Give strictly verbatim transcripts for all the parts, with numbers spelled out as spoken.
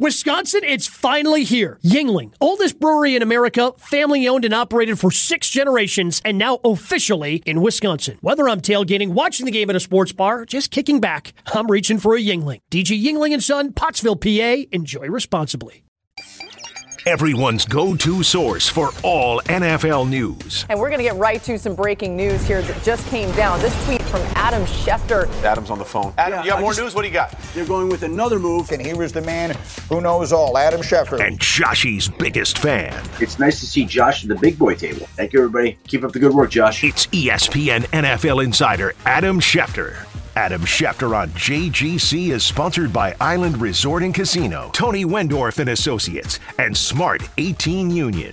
Wisconsin, it's finally here. Yuengling, oldest brewery in America, family owned and operated for six generations, and now officially in Wisconsin. Whether I'm tailgating, watching the game at a sports bar, just kicking back, I'm reaching for a Yuengling. D G Yuengling and Son, Pottsville, P A. Enjoy responsibly. Everyone's go-to source for all N F L news. And we're going to get right to some breaking news here that just came down. This tweet from Adam Schefter. Adam's on the phone. Adam, yeah, you have I more just, news? What do you got? They're going with another move. And here is the man who knows all, Adam Schefter. And Joshy's biggest fan. It's nice to see Josh at the big boy table. Thank you, everybody. Keep up the good work, Josh. It's E S P N N F L insider Adam Schefter. Adam Schefter on J G C is sponsored by Island Resort and Casino, Tony Wendorf and Associates, and Smart eighteen Union.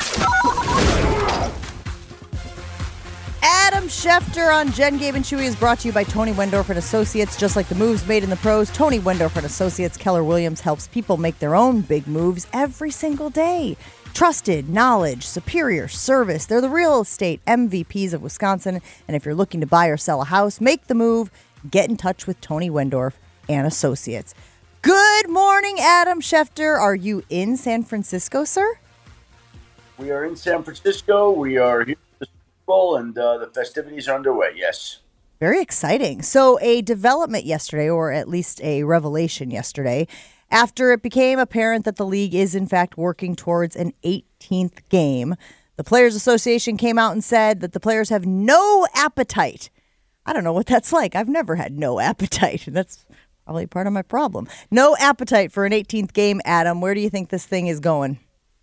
Adam Schefter on Jen, Gabe, and Chewy is brought to you by Tony Wendorf and Associates. Just like the moves made in the pros, Tony Wendorf and Associates, Keller Williams helps people make their own big moves every single day. Trusted, knowledge, superior service. They're the real estate M V Ps of Wisconsin. And if you're looking to buy or sell a house, make the move. Get in touch with Tony Wendorf and Associates. Good morning, Adam Schefter. Are you in San Francisco, sir? We are in San Francisco. We are here for the Super Bowl, and uh, the festivities are underway, yes. Very exciting. So a development yesterday, or at least a revelation yesterday, after it became apparent that the league is, in fact, working towards an eighteenth game. The Players Association came out and said that the players have no appetite. I don't know what that's like. I've never had no appetite. That's probably part of my problem. No appetite for an eighteenth game, Adam. Where do you think this thing is going?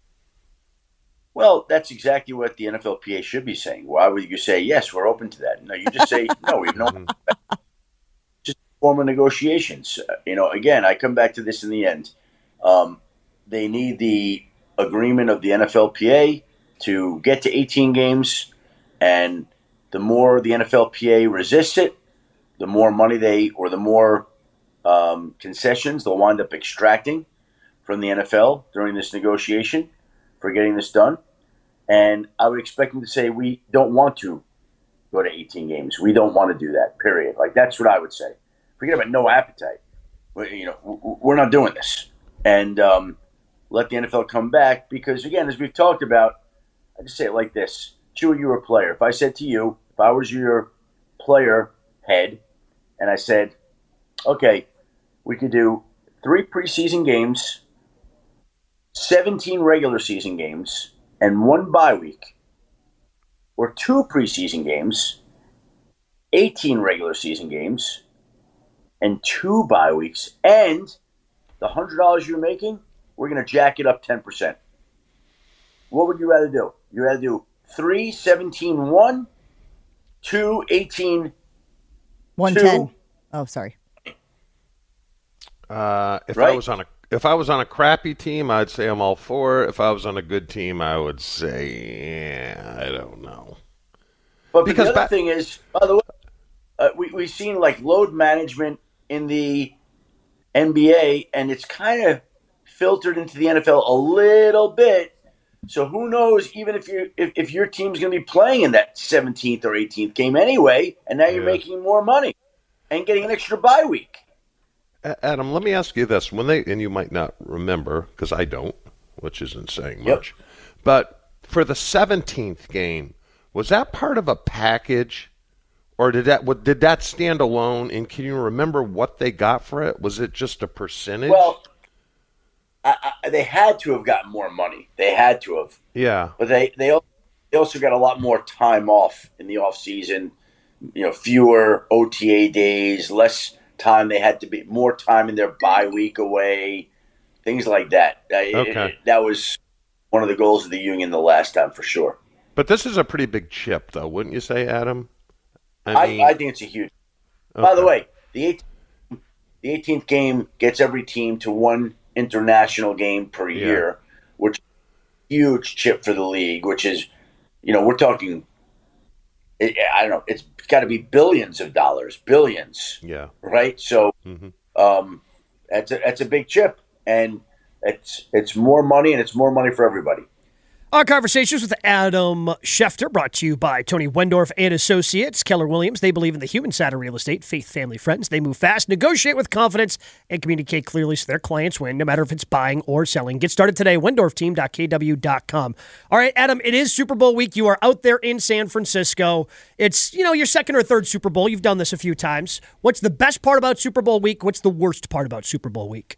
Well, that's exactly what the N F L P A should be saying. Why would you say, yes, we're open to that? No, you just say, no, we have no. Just formal negotiations. Uh, you know, again, I come back to this in the end. Um, they need the agreement of the N F L P A to get to eighteen games, and the more the N F L P A resists it, the more money they, or the more um, concessions they'll wind up extracting from the N F L during this negotiation for getting this done. And I would expect them to say, we don't want to go to eighteen games. We don't want to do that, period. Like, that's what I would say. Forget about no appetite. We, you know, we're not doing this. And um, let the N F L come back because, again, as we've talked about, I just say it like this. Chewy, you're a player. If I said to you, if I was your player head, and I said, okay, we could do three preseason games, seventeen regular season games, and one bye week, or two preseason games, eighteen regular season games, and two bye weeks, and the one hundred dollars you're making, we're going to jack it up ten percent. What would you rather do? You'd rather do three, seventeen, one, two, eighteen, one ten. Oh, sorry. Uh, if right? I was on a if I was on a crappy team, I'd say I'm all for it. If I was on a good team, I would say, yeah, I don't know. But because the other ba- thing is, by the way, uh, we, we've seen like load management in the N B A, and it's kind of filtered into the N F L a little bit. So who knows, even if you if, if your team's going to be playing in that seventeenth or eighteenth game anyway, and now you're Yeah. making more money and getting an extra bye week. Adam, let me ask you this. When they, and you might not remember, because I don't, which isn't saying Yep. much, but for the seventeenth game, was that part of a package, or did that what, did that stand alone, and can you remember what they got for it? Was it just a percentage? Well, I, I, they had to have gotten more money. They had to have. yeah. But they, they, al- they also got a lot more time off in the off season, you know, fewer O T A days, less time. They had to be more time in their bye week away, things like that. Uh, it- Okay. it- that was one of the goals of the union the last time for sure. But this is a pretty big chip, though, wouldn't you say, Adam? I, mean, I think it's a huge. By the okay. way, the eighteenth, the eighteenth game gets every team to one international game per Yeah. year, which is a huge chip for the league, which is, you know, we're talking, I I don't know, it's got to be billions of dollars, billions, Yeah. right? So Mhm. um, that's, a, that's a big chip, and it's it's more money, and it's more money for everybody. Our conversations with Adam Schefter brought to you by Tony Wendorf and Associates. Keller Williams, they believe in the human side of real estate. Faith Family Friends, they move fast, negotiate with confidence, and communicate clearly so their clients win, no matter if it's buying or selling. Get started today, wendorf team dot k w dot com. All right, Adam, it is Super Bowl week. You are out there in San Francisco. It's, you know, your second or third Super Bowl. You've done this a few times. What's the best part about Super Bowl week? What's the worst part about Super Bowl week?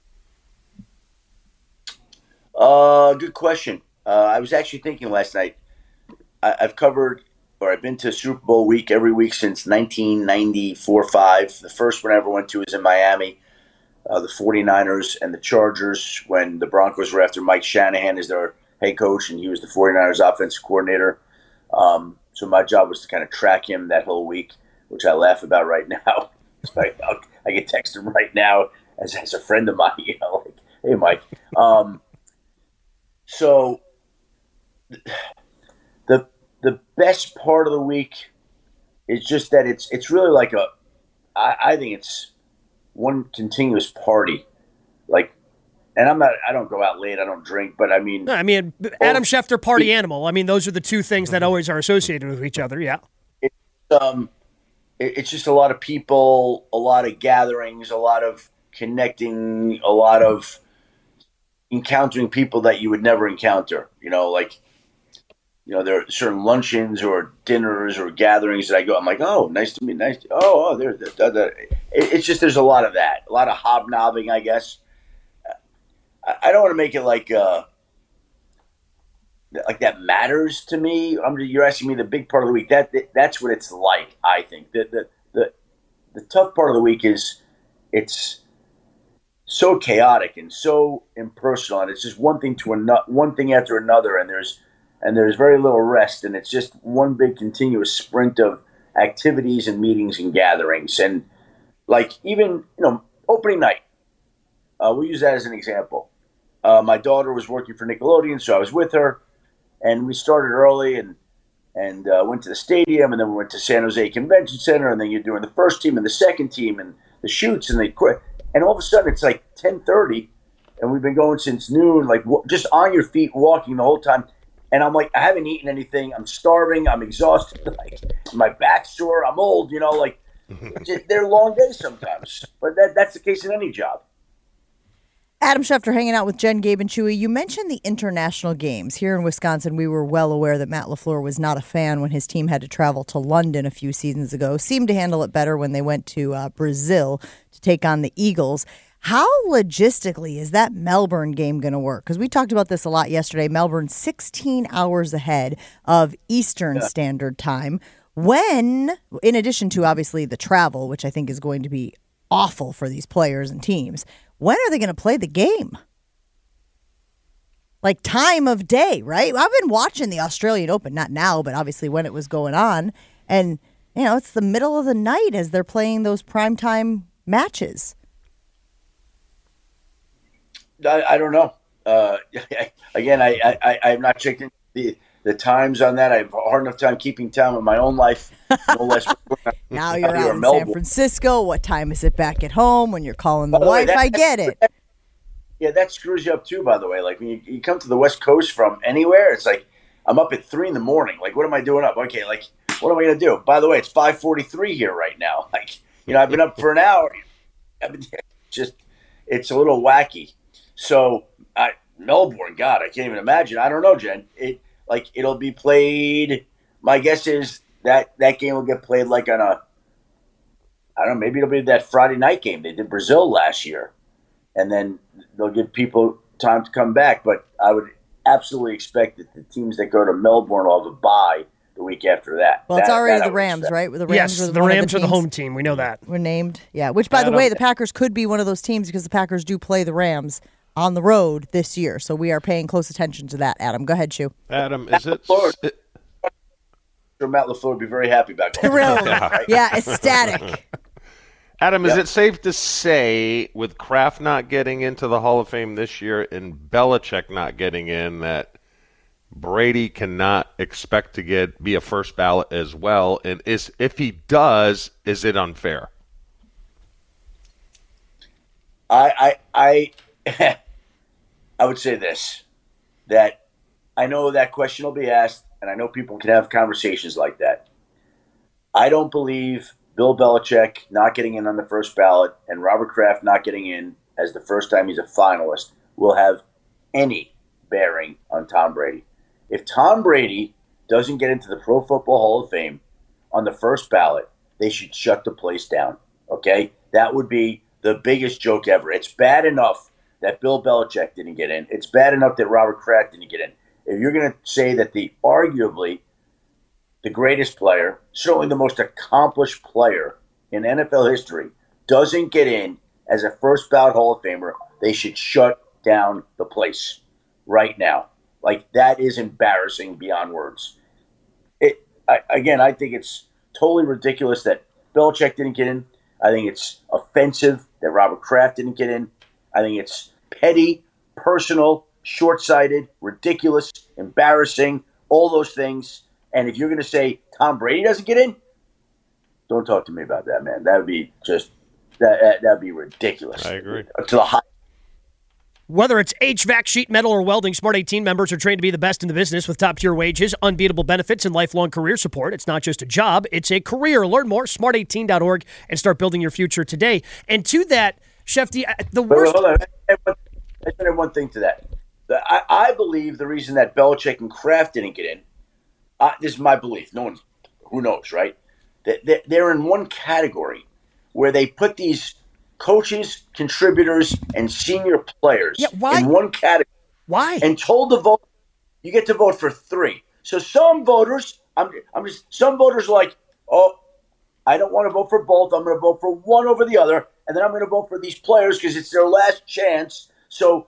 Uh, good question. Uh, I was actually thinking last night, I, I've covered, or I've been to Super Bowl week every week since nineteen ninety-four five. The first one I ever went to was in Miami, uh, the 49ers and the Chargers, when the Broncos were after Mike Shanahan as their head coach, and he was the 49ers offensive coordinator. Um, so my job was to kind of track him that whole week, which I laugh about right now. I, I get text him right now as, as a friend of mine, you know, like, hey, Mike. Um, so... The the best part of the week is just that it's it's really like a I, I think it's one continuous party. Like, and I'm not I don't go out late, I don't drink, but I mean no, I mean Adam Schefter, party it, animal. I mean those are the two things that always are associated with each other. Yeah, it's um it, it's just a lot of people, a lot of gatherings, a lot of connecting, a lot of encountering people that you would never encounter. You know, like. You know, there are certain luncheons or dinners or gatherings that I go, I'm like, oh, nice to meet, nice. To, oh, oh, there. The, the. It's just there's a lot of that, a lot of hobnobbing, I guess. I, I don't want to make it like uh, like that matters to me. I'm, you're asking me the big part of the week. That, that that's what it's like. I think the the the the tough part of the week is it's so chaotic and so impersonal, and it's just one thing to another, one thing after another, and there's. And there's very little rest, and it's just one big continuous sprint of activities and meetings and gatherings. And like even, you know, opening night, uh, we'll use that as an example. Uh, my daughter was working for Nickelodeon, so I was with her, and we started early and and uh, went to the stadium, and then we went to San Jose Convention Center, and then you're doing the first team and the second team and the shoots, and they quit. And all of a sudden it's like ten thirty, and we've been going since noon, like w- just on your feet, walking the whole time. And I'm like, I haven't eaten anything. I'm starving. I'm exhausted. Like, my back's sore. I'm old. You know, like, just, they're long days sometimes. But that, that's the case in any job. Adam Schefter hanging out with Jen, Gabe, and Chewy. You mentioned the international games. Here in Wisconsin, we were well aware that Matt LaFleur was not a fan when his team had to travel to London a few seasons ago. Seemed to handle it better when they went to uh, Brazil to take on the Eagles. How logistically is that Melbourne game going to work? Because we talked about this a lot yesterday. Melbourne sixteen hours ahead of Eastern yeah. Standard Time. When, in addition to obviously the travel, which I think is going to be awful for these players and teams, when are they going to play the game? Like time of day, right? I've been watching the Australian Open, not now, but obviously when it was going on. And, you know, it's the middle of the night as they're playing those primetime matches. I, I don't know. Uh, again, I, I, I have not checked in the, the times on that. I have a hard enough time keeping time in my own life. No less. Now you're out in Melbourne. San Francisco. What time is it back at home when you're calling the wife? Way, that, I get it. That, yeah, that screws you up too, by the way. Like when you, you come to the West Coast from anywhere, it's like I'm up at three in the morning. Like, what am I doing up? Okay, like, what am I going to do? By the way, it's five forty-three here right now. Like, you know, I've been up for an hour. I've been just, it's a little wacky. So, I, Melbourne, God, I can't even imagine. I don't know, Jen. It like it'll be played. My guess is that that game will get played like on a. I don't know. Maybe it'll be that Friday night game they did Brazil last year, and then they'll give people time to come back. But I would absolutely expect that the teams that go to Melbourne will have a bye the week after that. Well, it's that, already that the Rams, right? The Rams yes, the, the Rams the are the home team. We know that. We're named. Yeah, which, by the way, the Packers could be one of those teams because the Packers do play the Rams on the road this year. So we are paying close attention to that, Adam. Go ahead, Shu. Adam, is it... it sure Matt LaFleur would be very happy about that. Thrilled. Right? Yeah, ecstatic. Adam, yep. Is it safe to say, with Kraft not getting into the Hall of Fame this year and Belichick not getting in, that Brady cannot expect to get be a first ballot as well? And is if he does, is it unfair? I I I, I would say this, that I know that question will be asked, and I know people can have conversations like that. I don't believe Bill Belichick not getting in on the first ballot and Robert Kraft not getting in as the first time he's a finalist will have any bearing on Tom Brady. If Tom Brady doesn't get into the Pro Football Hall of Fame on the first ballot, they should shut the place down, okay? That would be the biggest joke ever. It's bad enough that Bill Belichick didn't get in. It's bad enough that Robert Kraft didn't get in. If you're going to say that the arguably the greatest player, certainly the most accomplished player in N F L history, doesn't get in as a first ballot Hall of Famer, they should shut down the place right now. Like, that is embarrassing beyond words. It I, again, I think it's totally ridiculous that Belichick didn't get in. I think it's offensive that Robert Kraft didn't get in. I think it's petty, personal, short-sighted, ridiculous, embarrassing, all those things. And if you're going to say Tom Brady doesn't get in, don't talk to me about that, man. That would be just that that would be ridiculous. I agree. To the high. Whether it's H V A C, sheet metal, or welding, Smart eighteen members are trained to be the best in the business with top-tier wages, unbeatable benefits, and lifelong career support. It's not just a job, it's a career. Learn more, smart eighteen dot org, and start building your future today. And to that, Shefty, the worst... Hold on. I just add one thing to that. I, I believe the reason that Belichick and Kraft didn't get in, uh, this is my belief, no one, who knows, right? That they're in one category where they put these coaches, contributors, and senior players yeah, why? in one category. Why? And told the vote, you get to vote for three. So some voters, I'm, I'm just, some voters are like, oh, I don't want to vote for both. I'm going to vote for one over the other, and then I'm going to vote for these players because it's their last chance. So,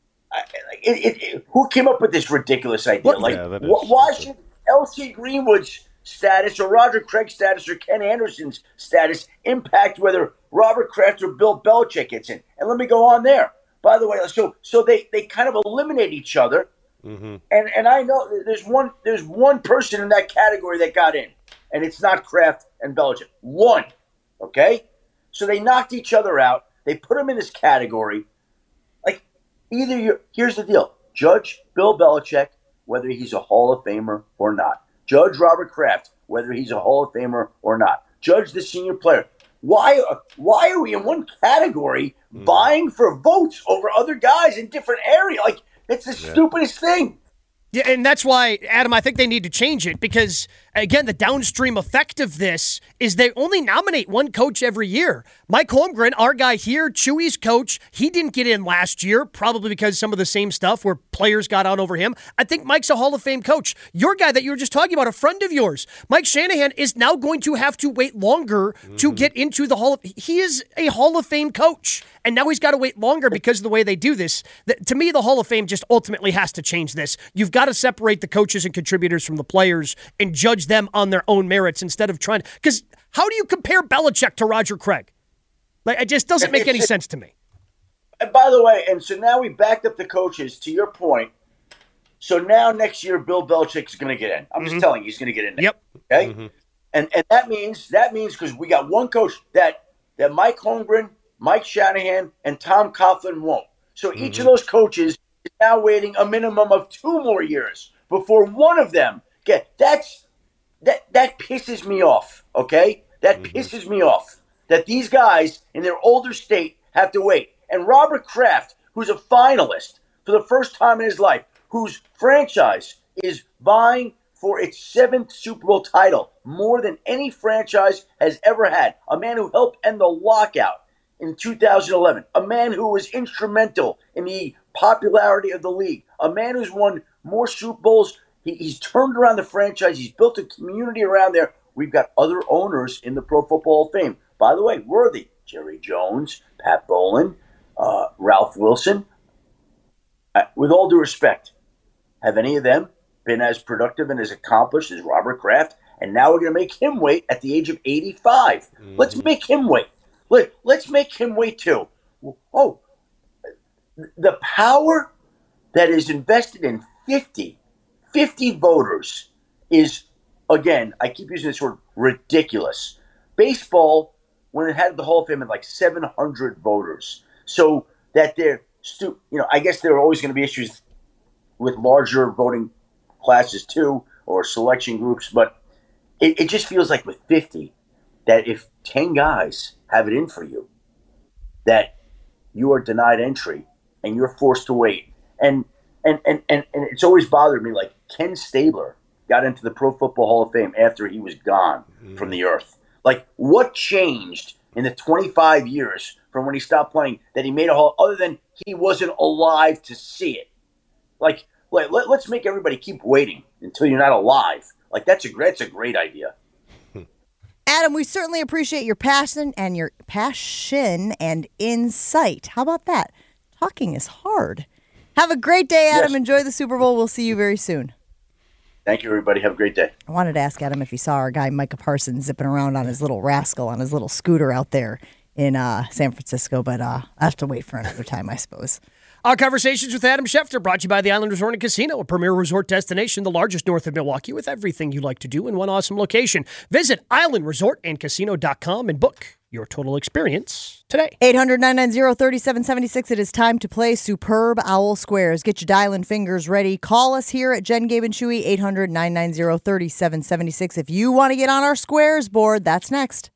it, it, it, who came up with this ridiculous idea? What? Like, Yeah, that is wh- why stupid. should L C Greenwood's status or Roger Craig's status or Ken Anderson's status impact whether Robert Kraft or Bill Belichick gets in? And let me go on there. By the way, so so they, they kind of eliminate each other. Mm-hmm. And and I know there's one there's one person in that category that got in, and it's not Kraft and Belichick. One, okay? So they knocked each other out. They put them in this category. Like, either you here's the deal: judge Bill Belichick whether he's a Hall of Famer or not. Judge Robert Kraft whether he's a Hall of Famer or not. Judge the senior player. Why why are we in one category mm. vying for votes over other guys in different areas? Like, it's the yeah. stupidest thing. Yeah, and that's why, Adam, I think they need to change it because, again, the downstream effect of this is they only nominate one coach every year. Mike Holmgren, our guy here, Chewy's coach, he didn't get in last year, probably because some of the same stuff where players got out over him. I think Mike's a Hall of Fame coach. Your guy that you were just talking about, a friend of yours, Mike Shanahan, is now going to have to wait longer mm-hmm. to get into the Hall of He is a Hall of Fame coach, and now he's got to wait longer because of the way they do this. The, to me, the Hall of Fame just ultimately has to change this. You've got to separate the coaches and contributors from the players and judge them on their own merits instead of trying. Because how do you compare Belichick to Roger Craig? Like, it just doesn't make any sense to me. And by the way, and so now we backed up the coaches, to your point. So now next year, Bill Belichick is going to get in. I'm mm-hmm. just telling you, he's going to get in there. Yep. Okay? Mm-hmm. And and that means that means because we got one coach that that Mike Holmgren, Mike Shanahan, and Tom Coughlin won't. So each mm-hmm. of those coaches is now waiting a minimum of two more years before one of them get. That's that that pisses me off. Okay, that mm-hmm. pisses me off that these guys in their older state have to wait. And Robert Kraft, who's a finalist for the first time in his life, whose franchise is vying for its seventh Super Bowl title, more than any franchise has ever had. A man who helped end the lockout in two thousand eleven. A man who was instrumental in the popularity of the league. A man who's won more Super Bowls. He, he's turned around the franchise. He's built a community around there. We've got other owners in the Pro Football Hall of Fame. By the way, worthy. Jerry Jones, Pat Bowlen, uh, Ralph Wilson. Uh, with all due respect, have any of them been as productive and as accomplished as Robert Kraft? And now we're going to make him wait at the age of eighty-five. Mm-hmm. Let's make him wait. Let, let's make him wait too. Oh, the power that is invested in fifty, fifty voters is, again, I keep using this word, ridiculous. Baseball, when it had the Hall of Fame, had like seven hundred voters. So that they're, stu- you know, I guess there are always going to be issues with larger voting classes too, or selection groups. But it, it just feels like with fifty, that if ten guys have it in for you, that you are denied entry and you're forced to wait. And and, and, and, and it's always bothered me, like Ken Stabler got into the Pro Football Hall of Fame after he was gone mm. from the earth. Like, what changed in the twenty-five years from when he stopped playing that he made a hall, other than he wasn't alive to see it? Like, like let, let's make everybody keep waiting until you're not alive. Like, that's a, that's a great idea. Adam, we certainly appreciate your passion and your passion and insight. How about that? Talking is hard. Have a great day, Adam. Yes. Enjoy the Super Bowl. We'll see you very soon. Thank you, everybody. Have a great day. I wanted to ask Adam if he saw our guy Micah Parsons zipping around on his little rascal, on his little scooter out there in uh, San Francisco, but uh, I have to wait for another time, I suppose. Our Conversations with Adam Schefter, brought to you by the Island Resort and Casino, a premier resort destination, the largest north of Milwaukee, with everything you like to do in one awesome location. Visit island resort and casino dot com and book your total experience today. eight hundred, nine nine zero, three seven seven six. It is time to play Superb Owl Squares. Get your dialing fingers ready. Call us here at Jen, Gabe, and Chewy, eight hundred, nine nine zero, three seven seven six. If you want to get on our Squares board, that's next.